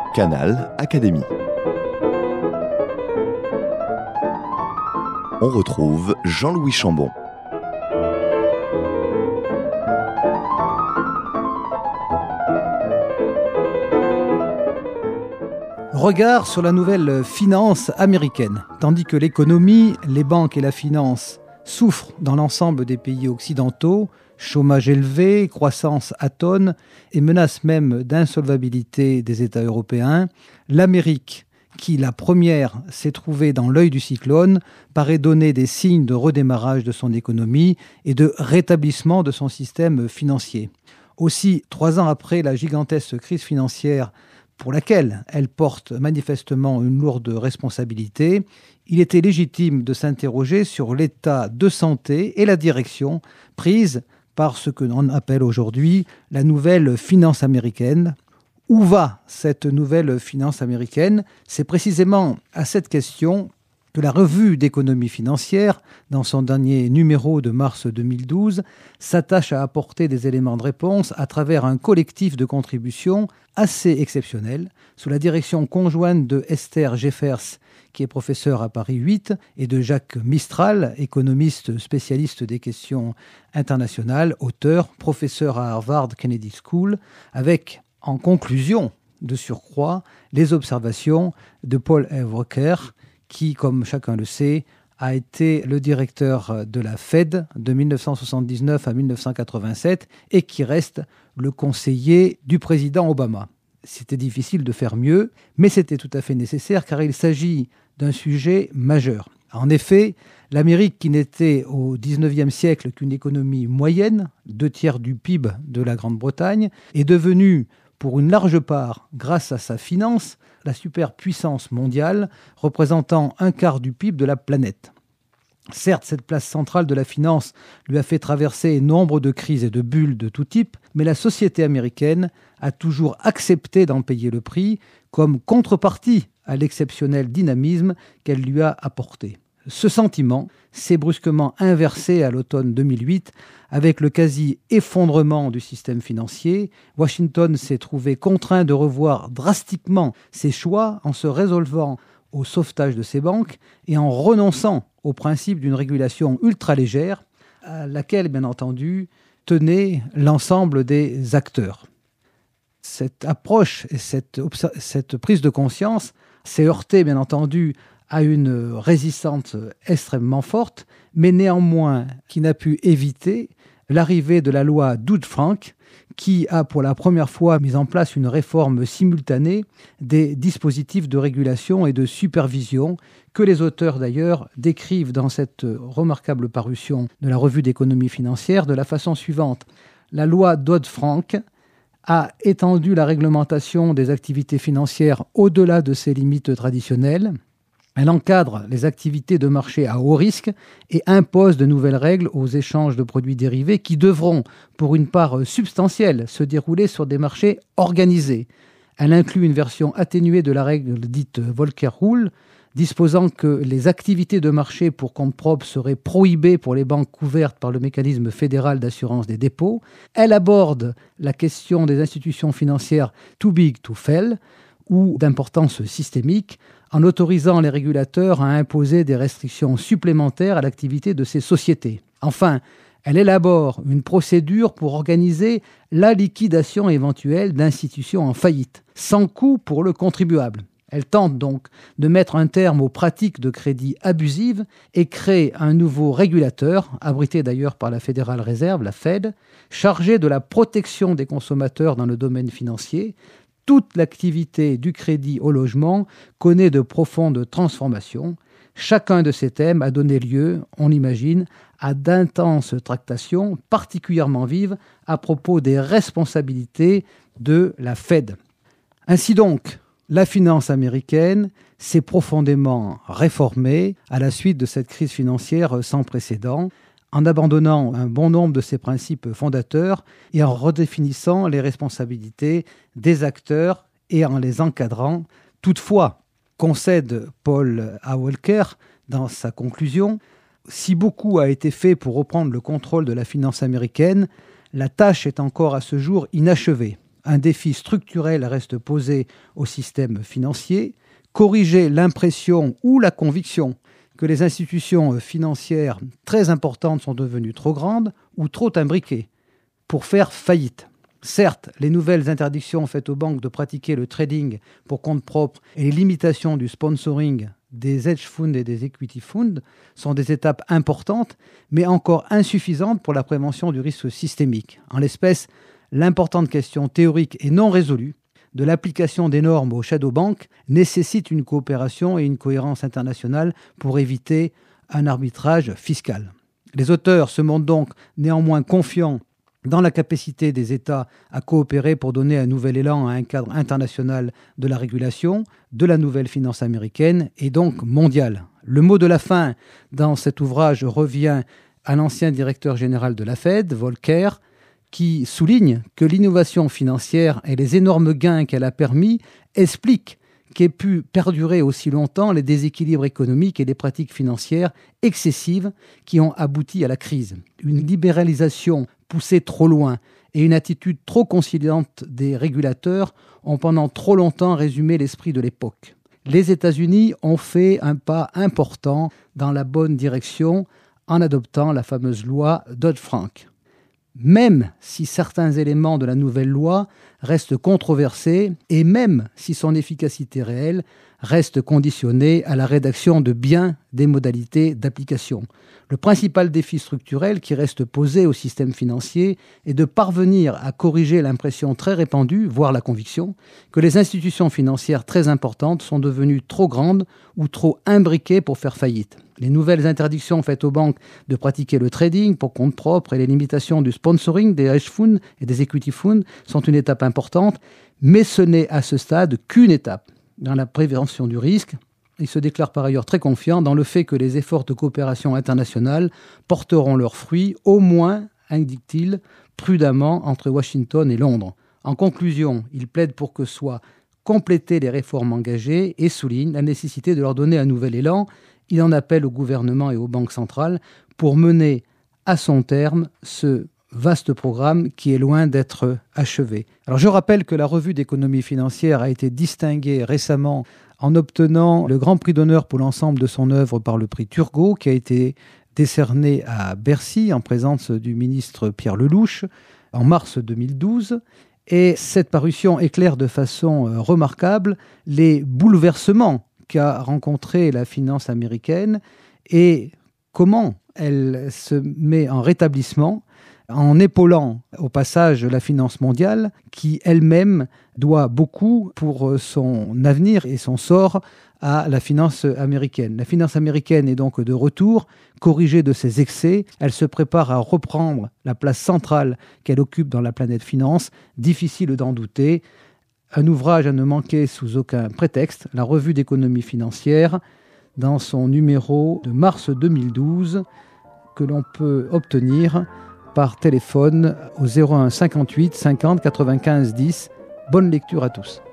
Canal Académie. On retrouve Jean-Louis Chambon. Regard sur la nouvelle finance américaine. Tandis que l'économie, les banques et la finance souffrent dans l'ensemble des pays occidentaux, chômage élevé, croissance atone et menace même d'insolvabilité des États européens, l'Amérique, qui la première s'est trouvée dans l'œil du cyclone, paraît donner des signes de redémarrage de son économie et de rétablissement de son système financier. Aussi, 3 ans après la gigantesque crise financière pour laquelle elle porte manifestement une lourde responsabilité, il était légitime de s'interroger sur l'état de santé et la direction prise par ce que l'on appelle aujourd'hui la nouvelle finance américaine. Où va cette nouvelle finance américaine ? C'est précisément à cette question que la revue d'économie financière, dans son dernier numéro de mars 2012, s'attache à apporter des éléments de réponse à travers un collectif de contributions assez exceptionnel, sous la direction conjointe de Esther Jeffers, qui est professeure à Paris 8, et de Jacques Mistral, économiste spécialiste des questions internationales, auteur, professeur à Harvard Kennedy School, avec, en conclusion, de surcroît, les observations de Paul F. Volcker, qui, comme chacun le sait, a été le directeur de la Fed de 1979 à 1987 et qui reste le conseiller du président Obama. C'était difficile de faire mieux, mais c'était tout à fait nécessaire car il s'agit d'un sujet majeur. En effet, l'Amérique, qui n'était au XIXe siècle qu'une économie moyenne, 2/3 du PIB de la Grande-Bretagne, est devenue, pour une large part, grâce à sa finance, la superpuissance mondiale, représentant 1/4 du PIB de la planète. Certes, cette place centrale de la finance lui a fait traverser nombre de crises et de bulles de tout type, mais la société américaine a toujours accepté d'en payer le prix comme contrepartie à l'exceptionnel dynamisme qu'elle lui a apporté. Ce sentiment s'est brusquement inversé à l'automne 2008 avec le quasi-effondrement du système financier. Washington s'est trouvé contraint de revoir drastiquement ses choix en se résolvant au sauvetage de ses banques et en renonçant au principe d'une régulation ultra-légère à laquelle, bien entendu, tenait l'ensemble des acteurs. Cette approche et cette prise de conscience s'est heurtée, bien entendu, à une résistance extrêmement forte, mais néanmoins qui n'a pu éviter l'arrivée de la loi Dodd-Frank, qui a pour la première fois mis en place une réforme simultanée des dispositifs de régulation et de supervision que les auteurs d'ailleurs décrivent dans cette remarquable parution de la revue d'économie financière de la façon suivante. La loi Dodd-Frank a étendu la réglementation des activités financières au-delà de ses limites traditionnelles. Elle encadre les activités de marché à haut risque et impose de nouvelles règles aux échanges de produits dérivés qui devront, pour une part substantielle, se dérouler sur des marchés organisés. Elle inclut une version atténuée de la règle dite Volcker Rule, disposant que les activités de marché pour compte propre seraient prohibées pour les banques couvertes par le mécanisme fédéral d'assurance des dépôts. Elle aborde la question des institutions financières too big to fail ou d'importance systémique, en autorisant les régulateurs à imposer des restrictions supplémentaires à l'activité de ces sociétés. Enfin, elle élabore une procédure pour organiser la liquidation éventuelle d'institutions en faillite, sans coût pour le contribuable. Elle tente donc de mettre un terme aux pratiques de crédit abusives et crée un nouveau régulateur, abrité d'ailleurs par la Federal Reserve, la Fed, chargé de la protection des consommateurs dans le domaine financier. Toute l'activité du crédit au logement connaît de profondes transformations. Chacun de ces thèmes a donné lieu, on l'imagine, à d'intenses tractations particulièrement vives à propos des responsabilités de la Fed. Ainsi donc, la finance américaine s'est profondément réformée à la suite de cette crise financière sans précédent, en abandonnant un bon nombre de ses principes fondateurs et en redéfinissant les responsabilités des acteurs et en les encadrant. Toutefois, concède Paul A. Volcker dans sa conclusion, si beaucoup a été fait pour reprendre le contrôle de la finance américaine, la tâche est encore à ce jour inachevée. un défi structurel reste posé au système financier, corriger l'impression ou la conviction que les institutions financières très importantes sont devenues trop grandes ou trop imbriquées pour faire faillite. Certes, les nouvelles interdictions faites aux banques de pratiquer le trading pour compte propre et les limitations du sponsoring des hedge funds et des equity funds sont des étapes importantes, mais encore insuffisantes pour la prévention du risque systémique. En l'espèce, l'importante question théorique et non résolue de l'application des normes aux shadow banks nécessite une coopération et une cohérence internationale pour éviter un arbitrage fiscal. Les auteurs se montrent donc néanmoins confiants dans la capacité des États à coopérer pour donner un nouvel élan à un cadre international de la régulation, de la nouvelle finance américaine et donc mondiale. Le mot de la fin dans cet ouvrage revient à l'ancien directeur général de la Fed, Volcker, qui souligne que l'innovation financière et les énormes gains qu'elle a permis expliquent qu'aient pu perdurer aussi longtemps les déséquilibres économiques et les pratiques financières excessives qui ont abouti à la crise. Une libéralisation poussée trop loin et une attitude trop conciliante des régulateurs ont pendant trop longtemps résumé l'esprit de l'époque. Les États-Unis ont fait un pas important dans la bonne direction en adoptant la fameuse loi Dodd-Frank. Même si certains éléments de la nouvelle loi restent controversés et même si son efficacité réelle reste conditionnée à la rédaction de bien des modalités d'application. Le principal défi structurel qui reste posé au système financier est de parvenir à corriger l'impression très répandue, voire la conviction, que les institutions financières très importantes sont devenues trop grandes ou trop imbriquées pour faire faillite. Les nouvelles interdictions faites aux banques de pratiquer le trading pour compte propre et les limitations du sponsoring des hedge funds et des equity funds sont une étape importante, mais ce n'est à ce stade qu'une étape dans la prévention du risque. Il se déclare par ailleurs très confiant dans le fait que les efforts de coopération internationale porteront leurs fruits, au moins, indique-t-il, prudemment entre Washington et Londres. En conclusion, il plaide pour que soient complétées les réformes engagées et souligne la nécessité de leur donner un nouvel élan. Il en appelle au gouvernement et aux banques centrales pour mener à son terme ce vaste programme qui est loin d'être achevé. Alors je rappelle que la revue d'économie financière a été distinguée récemment en obtenant le grand prix d'honneur pour l'ensemble de son œuvre par le prix Turgot, qui a été décerné à Bercy en présence du ministre Pierre Lelouch en mars 2012. Et cette parution éclaire de façon remarquable les bouleversements qu'a rencontré la finance américaine et comment elle se met en rétablissement en épaulant au passage la finance mondiale qui elle-même doit beaucoup pour son avenir et son sort à la finance américaine. La finance américaine est donc de retour, corrigée de ses excès. Elle se prépare à reprendre la place centrale qu'elle occupe dans la planète finance. Difficile d'en douter. Un ouvrage à ne manquer sous aucun prétexte, la revue d'économie financière, dans son numéro de mars 2012, que l'on peut obtenir par téléphone au 01 58 50 95 10. Bonne lecture à tous.